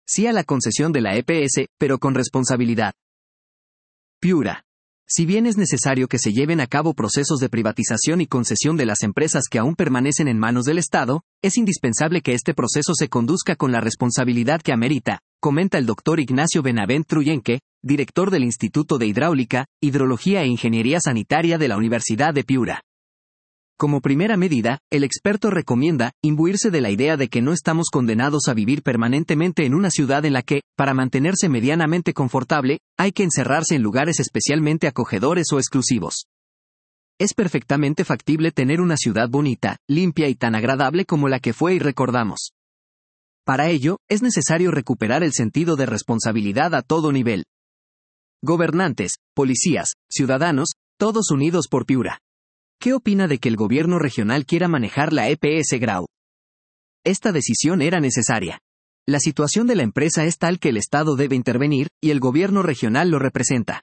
Sí a la concesión de la EPS, pero con responsabilidad. Piura. Si bien es necesario que se lleven a cabo procesos de privatización y concesión de las empresas que aún permanecen en manos del Estado, es indispensable que este proceso se conduzca con la responsabilidad que amerita, comenta el doctor Ignacio Benavent Truyenque, director del Instituto de Hidráulica, Hidrología e Ingeniería Sanitaria de la Universidad de Piura. Como primera medida, el experto recomienda imbuirse de la idea de que no estamos condenados a vivir permanentemente en una ciudad en la que, para mantenerse medianamente confortable, hay que encerrarse en lugares especialmente acogedores o exclusivos. Es perfectamente factible tener una ciudad bonita, limpia y tan agradable como la que fue y recordamos. Para ello, es necesario recuperar el sentido de responsabilidad a todo nivel. Gobernantes, policías, ciudadanos, todos unidos por Piura. ¿Qué opina de que el gobierno regional quiera manejar la EPS Grau? Esta decisión era necesaria. La situación de la empresa es tal que el Estado debe intervenir, y el gobierno regional lo representa.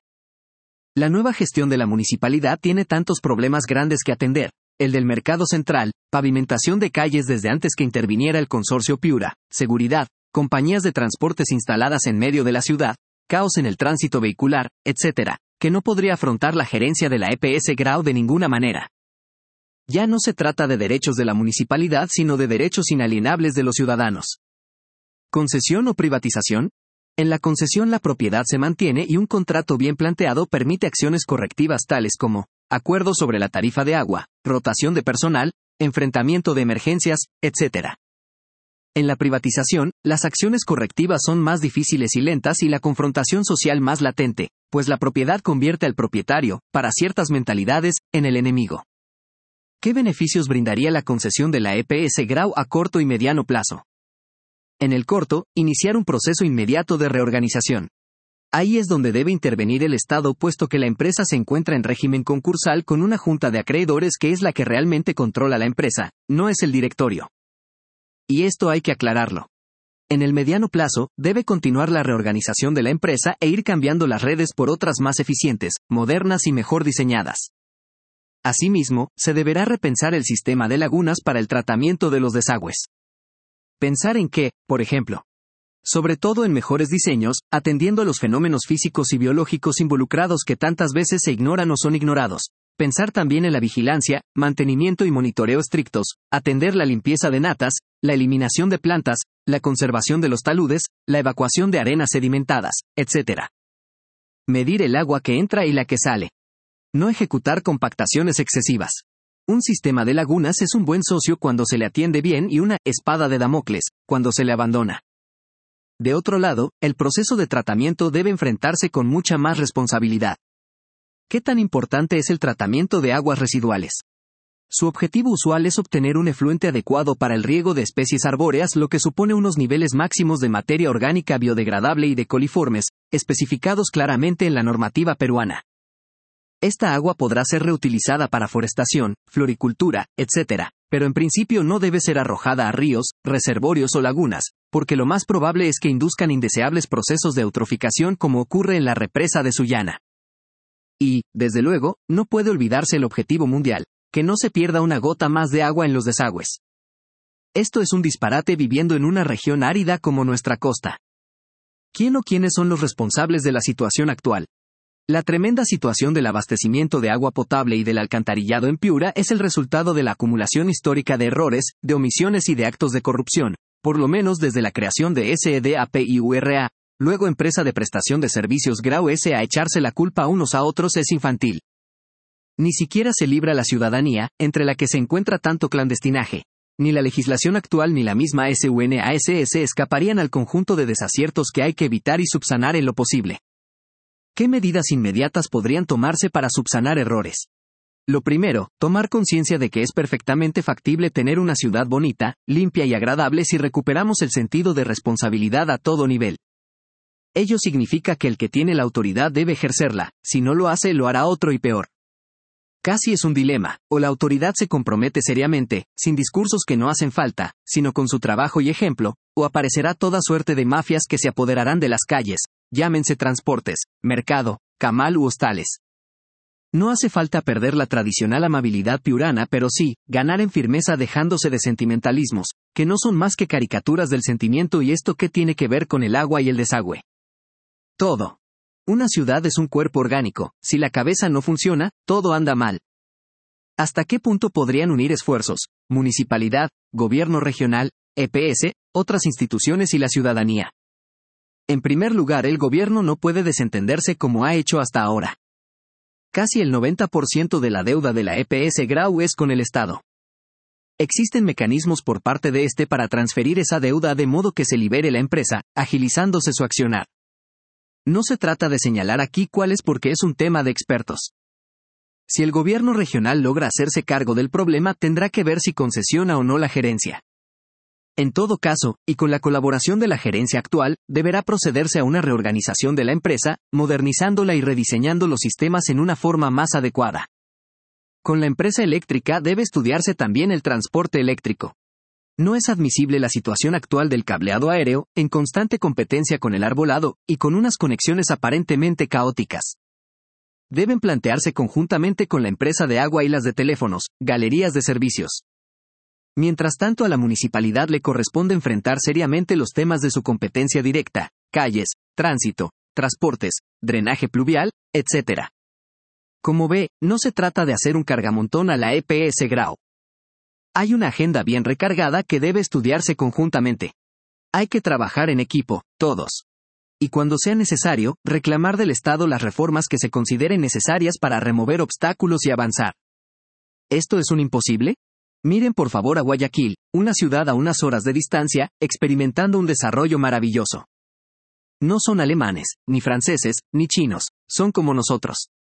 La nueva gestión de la municipalidad tiene tantos problemas grandes que atender: el del mercado central, pavimentación de calles desde antes que interviniera el consorcio Piura, seguridad, compañías de transportes instaladas en medio de la ciudad, caos en el tránsito vehicular, etc., que no podría afrontar la gerencia de la EPS Grau de ninguna manera. Ya no se trata de derechos de la municipalidad, sino de derechos inalienables de los ciudadanos. ¿Concesión o privatización? En la concesión la propiedad se mantiene y un contrato bien planteado permite acciones correctivas tales como acuerdos sobre la tarifa de agua, rotación de personal, enfrentamiento de emergencias, etc. En la privatización, las acciones correctivas son más difíciles y lentas y la confrontación social más latente, pues la propiedad convierte al propietario, para ciertas mentalidades, en el enemigo. ¿Qué beneficios brindaría la concesión de la EPS Grau a corto y mediano plazo? En el corto, iniciar un proceso inmediato de reorganización. Ahí es donde debe intervenir el Estado, puesto que la empresa se encuentra en régimen concursal con una junta de acreedores que es la que realmente controla la empresa, no es el directorio. Y esto hay que aclararlo. En el mediano plazo, debe continuar la reorganización de la empresa e ir cambiando las redes por otras más eficientes, modernas y mejor diseñadas. Asimismo, se deberá repensar el sistema de lagunas para el tratamiento de los desagües. Pensar en que, por ejemplo, sobre todo en mejores diseños, atendiendo a los fenómenos físicos y biológicos involucrados que tantas veces se ignoran o son ignorados. Pensar también en la vigilancia, mantenimiento y monitoreo estrictos, atender la limpieza de natas, la eliminación de plantas, la conservación de los taludes, la evacuación de arenas sedimentadas, etc. Medir el agua que entra y la que sale. No ejecutar compactaciones excesivas. Un sistema de lagunas es un buen socio cuando se le atiende bien y una espada de Damocles cuando se le abandona. De otro lado, el proceso de tratamiento debe enfrentarse con mucha más responsabilidad. ¿Qué tan importante es el tratamiento de aguas residuales? Su objetivo usual es obtener un efluente adecuado para el riego de especies arbóreas, lo que supone unos niveles máximos de materia orgánica biodegradable y de coliformes, especificados claramente en la normativa peruana. Esta agua podrá ser reutilizada para forestación, floricultura, etc., pero en principio no debe ser arrojada a ríos, reservorios o lagunas, porque lo más probable es que induzcan indeseables procesos de eutroficación como ocurre en la represa de Sullana. Y, desde luego, no puede olvidarse el objetivo mundial, que no se pierda una gota más de agua en los desagües. Esto es un disparate viviendo en una región árida como nuestra costa. ¿Quién o quiénes son los responsables de la situación actual? La tremenda situación del abastecimiento de agua potable y del alcantarillado en Piura es el resultado de la acumulación histórica de errores, de omisiones y de actos de corrupción, por lo menos desde la creación de SEDAPIURA, luego empresa de prestación de servicios Grau S.A. Echarse la culpa unos a otros es infantil. Ni siquiera se libra la ciudadanía, entre la que se encuentra tanto clandestinaje. Ni la legislación actual ni la misma SUNASS escaparían al conjunto de desaciertos que hay que evitar y subsanar en lo posible. ¿Qué medidas inmediatas podrían tomarse para subsanar errores? Lo primero, tomar conciencia de que es perfectamente factible tener una ciudad bonita, limpia y agradable si recuperamos el sentido de responsabilidad a todo nivel. Ello significa que el que tiene la autoridad debe ejercerla, si no lo hace lo hará otro y peor. Casi es un dilema, o la autoridad se compromete seriamente, sin discursos que no hacen falta, sino con su trabajo y ejemplo, o aparecerá toda suerte de mafias que se apoderarán de las calles, llámense transportes, mercado, camal u hostales. No hace falta perder la tradicional amabilidad piurana, pero sí, ganar en firmeza dejándose de sentimentalismos, que no son más que caricaturas del sentimiento. ¿Y esto qué tiene que ver con el agua y el desagüe? Todo. Una ciudad es un cuerpo orgánico, si la cabeza no funciona, todo anda mal. ¿Hasta qué punto podrían unir esfuerzos, municipalidad, gobierno regional, EPS, otras instituciones y la ciudadanía? En primer lugar, el gobierno no puede desentenderse como ha hecho hasta ahora. Casi el 90% de la deuda de la EPS Grau es con el Estado. Existen mecanismos por parte de este para transferir esa deuda de modo que se libere la empresa, agilizándose su accionar. No se trata de señalar aquí cuáles porque es un tema de expertos. Si el gobierno regional logra hacerse cargo del problema, tendrá que ver si concesiona o no la gerencia. En todo caso, y con la colaboración de la gerencia actual, deberá procederse a una reorganización de la empresa, modernizándola y rediseñando los sistemas en una forma más adecuada. Con la empresa eléctrica debe estudiarse también el transporte eléctrico. No es admisible la situación actual del cableado aéreo, en constante competencia con el arbolado, y con unas conexiones aparentemente caóticas. Deben plantearse conjuntamente con la empresa de agua y las de teléfonos, galerías de servicios. Mientras tanto, a la municipalidad le corresponde enfrentar seriamente los temas de su competencia directa, calles, tránsito, transportes, drenaje pluvial, etc. Como ve, no se trata de hacer un cargamontón a la EPS Grau. Hay una agenda bien recargada que debe estudiarse conjuntamente. Hay que trabajar en equipo, todos. Y cuando sea necesario, reclamar del Estado las reformas que se consideren necesarias para remover obstáculos y avanzar. ¿Esto es un imposible? Miren por favor a Guayaquil, una ciudad a unas horas de distancia, experimentando un desarrollo maravilloso. No son alemanes, ni franceses, ni chinos, son como nosotros.